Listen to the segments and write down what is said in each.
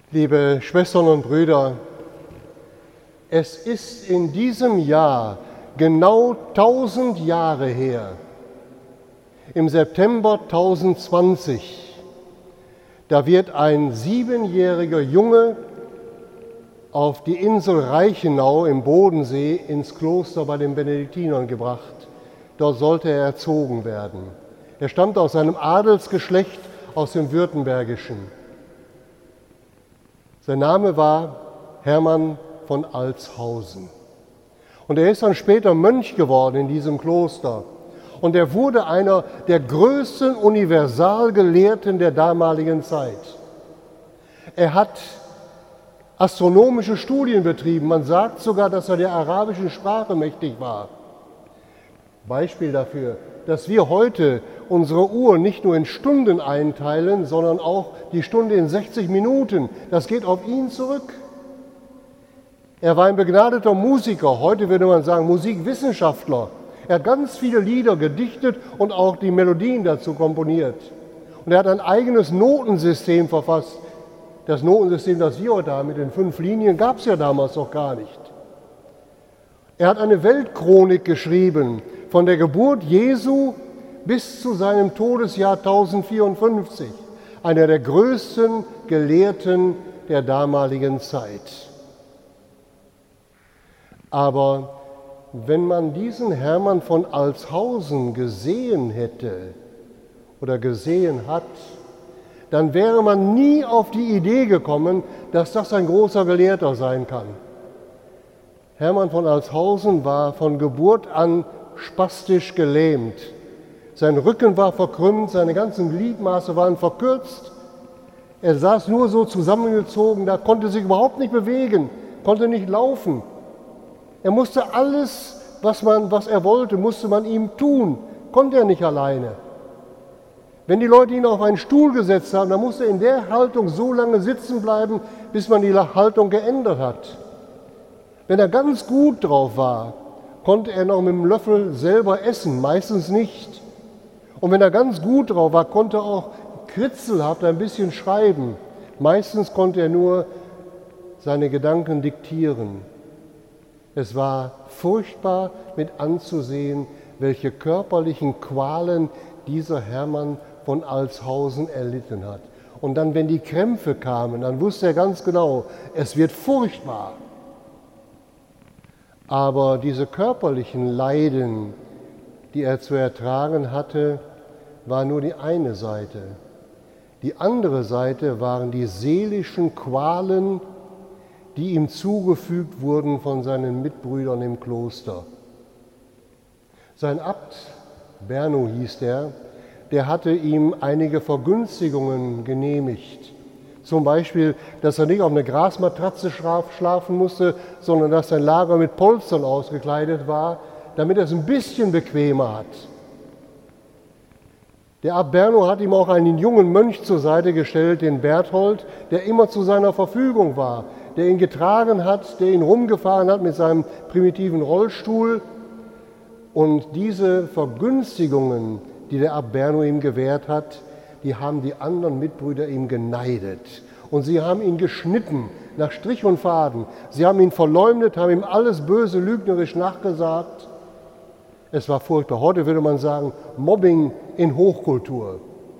Liebe Schwestern und Brüder, es ist in diesem Jahr genau 1000 Jahre her, im September 1020, da wird ein 7-jähriger Junge auf die Insel Reichenau im Bodensee ins Kloster bei den Benediktinern gebracht. Dort sollte er erzogen werden. Er stammt aus einem Adelsgeschlecht aus dem Württembergischen. Sein Name war Hermann von Altshausen. Und er ist dann später Mönch geworden in diesem Kloster. Und er wurde einer der größten Universalgelehrten der damaligen Zeit. Er hat astronomische Studien betrieben. Man sagt sogar, dass er der arabischen Sprache mächtig war. Beispiel dafür, dass wir heute unsere Uhr nicht nur in Stunden einteilen, sondern auch die Stunde in 60 Minuten. Das geht auf ihn zurück. Er war ein begnadeter Musiker, heute würde man sagen Musikwissenschaftler. Er hat ganz viele Lieder gedichtet und auch die Melodien dazu komponiert. Und er hat ein eigenes Notensystem verfasst. Das Notensystem, das wir heute haben mit den 5 Linien, gab es ja damals noch gar nicht. Er hat eine Weltchronik geschrieben, von der Geburt Jesu bis zu seinem Todesjahr 1054. Einer der größten Gelehrten der damaligen Zeit. Aber wenn man diesen Hermann von Altshausen gesehen hätte oder gesehen hat, dann wäre man nie auf die Idee gekommen, dass das ein großer Gelehrter sein kann. Hermann von Altshausen war von Geburt an spastisch gelähmt. Sein Rücken war verkrümmt, seine ganzen Gliedmaße waren verkürzt. Er saß nur so zusammengezogen, da konnte sich überhaupt nicht bewegen, konnte nicht laufen. Er musste alles, was er wollte, musste man ihm tun, konnte er nicht alleine. Wenn die Leute ihn auf einen Stuhl gesetzt haben, dann musste er in der Haltung so lange sitzen bleiben, bis man die Haltung geändert hat. Wenn er ganz gut drauf war, konnte er noch mit dem Löffel selber essen, meistens nicht. Und wenn er ganz gut drauf war, konnte er auch kritzelhaft ein bisschen schreiben. Meistens konnte er nur seine Gedanken diktieren. Es war furchtbar mit anzusehen, welche körperlichen Qualen dieser Hermann von Altshausen erlitten hat. Und dann, wenn die Krämpfe kamen, dann wusste er ganz genau, es wird furchtbar. Aber diese körperlichen Leiden, die er zu ertragen hatte, war nur die eine Seite. Die andere Seite waren die seelischen Qualen, die ihm zugefügt wurden von seinen Mitbrüdern im Kloster. Sein Abt, Berno hieß der hatte ihm einige Vergünstigungen genehmigt. Zum Beispiel, dass er nicht auf einer Grasmatratze schlafen musste, sondern dass sein Lager mit Polstern ausgekleidet war, damit er es ein bisschen bequemer hat. Der Abt Berno hat ihm auch einen jungen Mönch zur Seite gestellt, den Berthold, der immer zu seiner Verfügung war, der ihn getragen hat, der ihn rumgefahren hat mit seinem primitiven Rollstuhl. Und diese Vergünstigungen, die der Abt Berno ihm gewährt hat, die haben die anderen Mitbrüder ihm geneidet. Und sie haben ihn geschnitten, nach Strich und Faden. Sie haben ihn verleumdet, haben ihm alles böse, lügnerisch nachgesagt. Es war furchtbar. Heute würde man sagen, Mobbing in Hochkultur.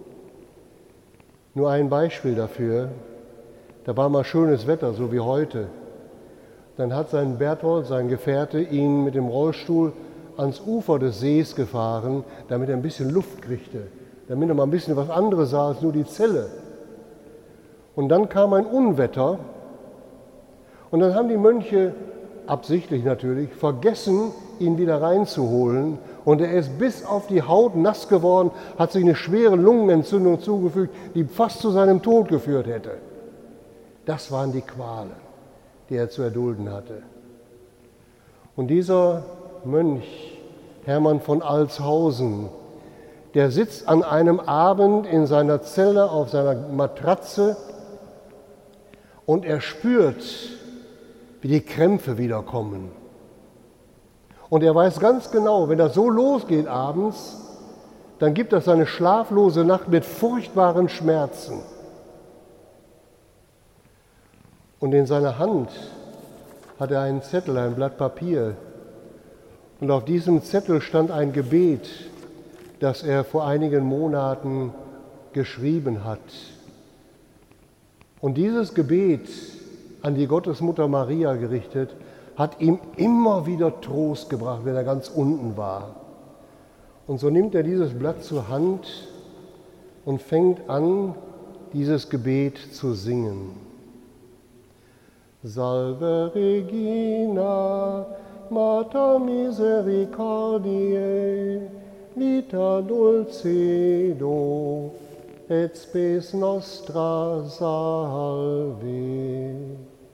Nur ein Beispiel dafür. Da war mal schönes Wetter, so wie heute. Dann hat sein Berthold, sein Gefährte, ihn mit dem Rollstuhl ans Ufer des Sees gefahren, damit er ein bisschen Luft kriegte, damit er mal ein bisschen was anderes sah als nur die Zelle. Und dann kam ein Unwetter und dann haben die Mönche, absichtlich natürlich, vergessen, ihn wieder reinzuholen. Und er ist bis auf die Haut nass geworden, hat sich eine schwere Lungenentzündung zugefügt, die fast zu seinem Tod geführt hätte. Das waren die Qualen, die er zu erdulden hatte. Und dieser Mönch, Hermann von Altshausen, der sitzt an einem Abend in seiner Zelle auf seiner Matratze und er spürt, wie die Krämpfe wiederkommen. Und er weiß ganz genau, wenn das so losgeht abends, dann gibt das eine schlaflose Nacht mit furchtbaren Schmerzen. Und in seiner Hand hat er einen Zettel, ein Blatt Papier. Und auf diesem Zettel stand ein Gebet, das er vor einigen Monaten geschrieben hat. Und dieses Gebet an die Gottesmutter Maria gerichtet, hat ihm immer wieder Trost gebracht, wenn er ganz unten war. Und so nimmt er dieses Blatt zur Hand und fängt an, dieses Gebet zu singen. Salve Regina, Mater misericordiae, vita dulcedo, et spes nostra salve.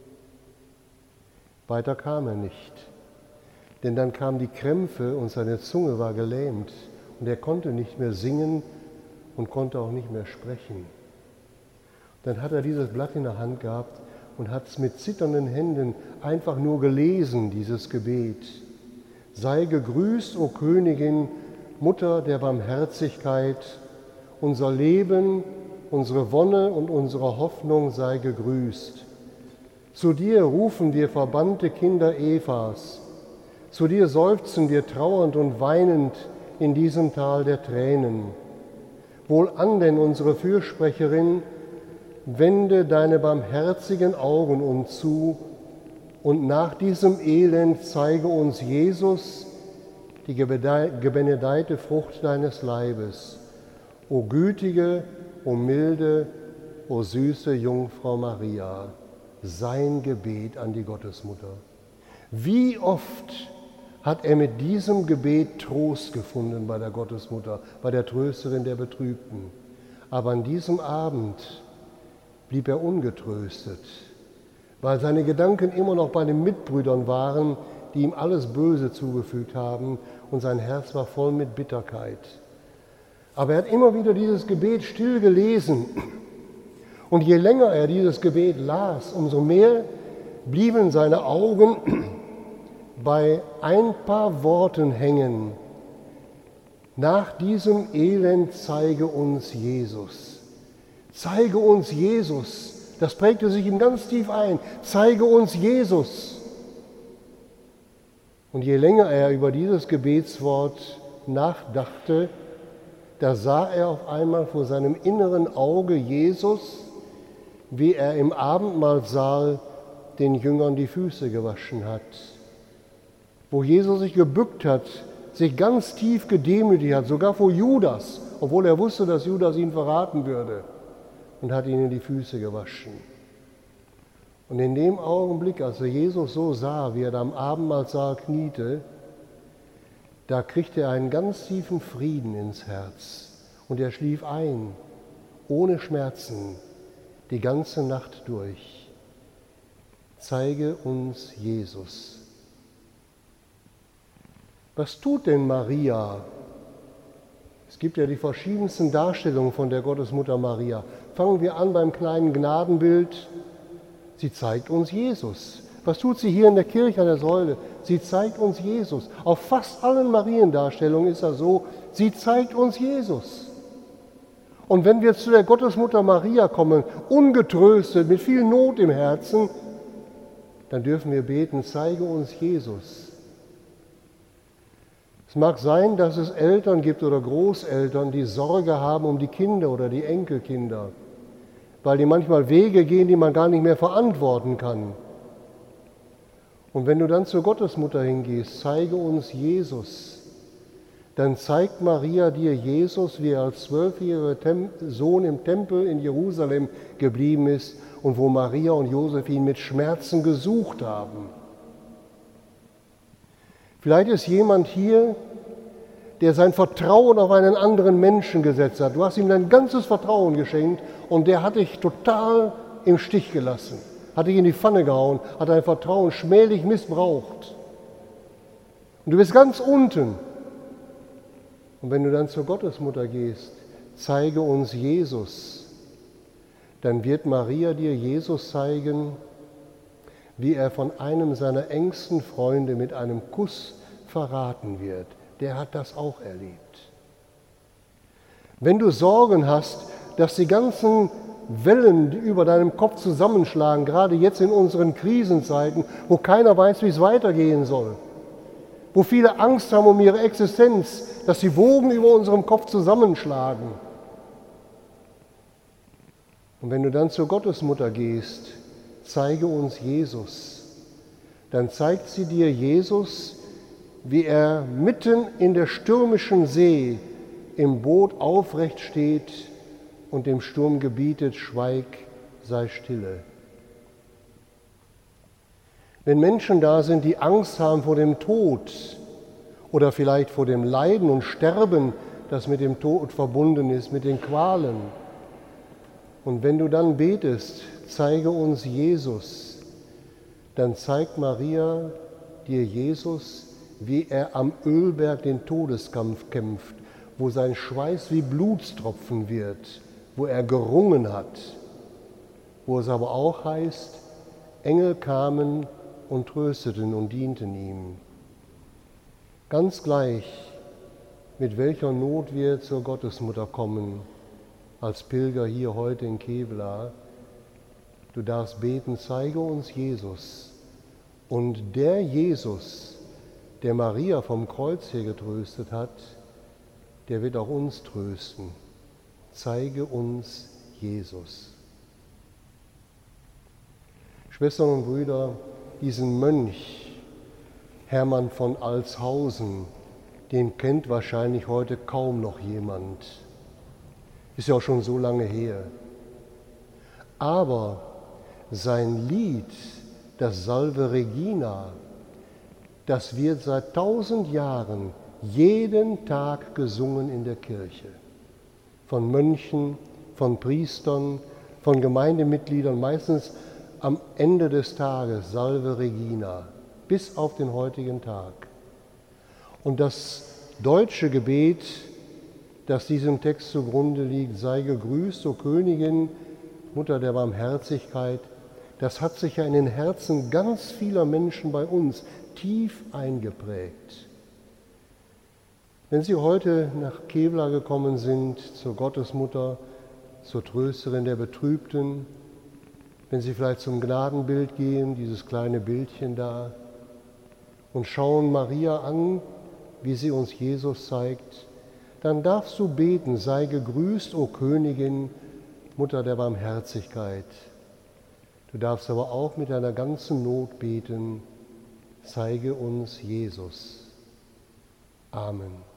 Weiter kam er nicht, denn dann kamen die Krämpfe und seine Zunge war gelähmt und er konnte nicht mehr singen und konnte auch nicht mehr sprechen. Dann hat er dieses Blatt in der Hand gehabt und hat es mit zitternden Händen einfach nur gelesen, dieses Gebet. Sei gegrüßt, o Königin, Mutter der Barmherzigkeit, unser Leben, unsere Wonne und unsere Hoffnung sei gegrüßt. Zu dir rufen wir verbannte Kinder Evas, zu dir seufzen wir trauernd und weinend in diesem Tal der Tränen. Wohlan denn, unsere Fürsprecherin, wende deine barmherzigen Augen uns zu und nach diesem Elend zeige uns Jesus, die gebenedeite Frucht deines Leibes. O gütige, o milde, o süße Jungfrau Maria, sein Gebet an die Gottesmutter. Wie oft hat er mit diesem Gebet Trost gefunden bei der Gottesmutter, bei der Trösterin der Betrübten. Aber an diesem Abend blieb er ungetröstet, weil seine Gedanken immer noch bei den Mitbrüdern waren, die ihm alles Böse zugefügt haben, und sein Herz war voll mit Bitterkeit. Aber er hat immer wieder dieses Gebet still gelesen. Und je länger er dieses Gebet las, umso mehr blieben seine Augen bei ein paar Worten hängen. Nach diesem Elend zeige uns Jesus. Zeige uns Jesus. Das prägte sich ihm ganz tief ein. Zeige uns Jesus. Und je länger er über dieses Gebetswort nachdachte, da sah er auf einmal vor seinem inneren Auge Jesus, wie er im Abendmahlsaal den Jüngern die Füße gewaschen hat, wo Jesus sich gebückt hat, sich ganz tief gedemütigt hat, sogar vor Judas, obwohl er wusste, dass Judas ihn verraten würde, und hat ihnen die Füße gewaschen. Und in dem Augenblick, als er Jesus so sah, wie er da am Abendmahlsaal kniete, da kriegte er einen ganz tiefen Frieden ins Herz und er schlief ein, ohne Schmerzen, die ganze Nacht durch. Zeige uns Jesus. Was tut denn Maria? Es gibt ja die verschiedensten Darstellungen von der Gottesmutter Maria. Fangen wir an beim kleinen Gnadenbild. Sie zeigt uns Jesus. Was tut sie hier in der Kirche an der Säule? Sie zeigt uns Jesus. Auf fast allen Mariendarstellungen ist das so, sie zeigt uns Jesus. Und wenn wir zu der Gottesmutter Maria kommen, ungetröstet, mit viel Not im Herzen, dann dürfen wir beten, zeige uns Jesus. Es mag sein, dass es Eltern gibt oder Großeltern, die Sorge haben um die Kinder oder die Enkelkinder, weil die manchmal Wege gehen, die man gar nicht mehr verantworten kann. Und wenn du dann zur Gottesmutter hingehst, zeige uns Jesus, dann zeigt Maria dir Jesus, wie er als 12-jähriger Sohn im Tempel in Jerusalem geblieben ist und wo Maria und Josef ihn mit Schmerzen gesucht haben. Vielleicht ist jemand hier, der sein Vertrauen auf einen anderen Menschen gesetzt hat. Du hast ihm dein ganzes Vertrauen geschenkt und der hat dich total im Stich gelassen, hat dich in die Pfanne gehauen, hat dein Vertrauen schmählich missbraucht. Und du bist ganz unten. Und wenn du dann zur Gottesmutter gehst, zeige uns Jesus, dann wird Maria dir Jesus zeigen, wie er von einem seiner engsten Freunde mit einem Kuss verraten wird. Der hat das auch erlebt. Wenn du Sorgen hast, dass die ganzen Wellen, die über deinem Kopf zusammenschlagen, gerade jetzt in unseren Krisenzeiten, wo keiner weiß, wie es weitergehen soll, wo viele Angst haben um ihre Existenz, dass die Wogen über unserem Kopf zusammenschlagen. Und wenn du dann zur Gottesmutter gehst, zeige uns Jesus. Dann zeigt sie dir Jesus, wie er mitten in der stürmischen See im Boot aufrecht steht und dem Sturm gebietet, schweig, sei stille. Wenn Menschen da sind, die Angst haben vor dem Tod oder vielleicht vor dem Leiden und Sterben, das mit dem Tod verbunden ist, mit den Qualen, und wenn du dann betest, zeige uns Jesus, dann zeigt Maria dir Jesus, wie er am Ölberg den Todeskampf kämpft, wo sein Schweiß wie Blutstropfen wird, wo er gerungen hat, wo es aber auch heißt, Engel kamen und trösteten und dienten ihm. Ganz gleich, mit welcher Not wir zur Gottesmutter kommen, als Pilger hier heute in Kevelaer, du darfst beten, zeige uns Jesus. Und der Jesus, der Maria vom Kreuz her getröstet hat, der wird auch uns trösten. Zeige uns Jesus. Schwestern und Brüder, diesen Mönch Hermann von Altshausen, den kennt wahrscheinlich heute kaum noch jemand. Ist ja auch schon so lange her. Aber sein Lied, das Salve Regina, das wird seit 1000 Jahren jeden Tag gesungen in der Kirche. Von Mönchen, von Priestern, von Gemeindemitgliedern, meistens am Ende des Tages, Salve Regina, bis auf den heutigen Tag. Und das deutsche Gebet, das diesem Text zugrunde liegt, sei gegrüßt, o Königin, Mutter der Barmherzigkeit, das hat sich ja in den Herzen ganz vieler Menschen bei uns tief eingeprägt. Wenn Sie heute nach Kevelaer gekommen sind, zur Gottesmutter, zur Trösterin der Betrübten, wenn Sie vielleicht zum Gnadenbild gehen, dieses kleine Bildchen da, und schauen Maria an, wie sie uns Jesus zeigt, dann darfst du beten, sei gegrüßt, o Königin, Mutter der Barmherzigkeit. Du darfst aber auch mit deiner ganzen Not beten, zeige uns Jesus. Amen.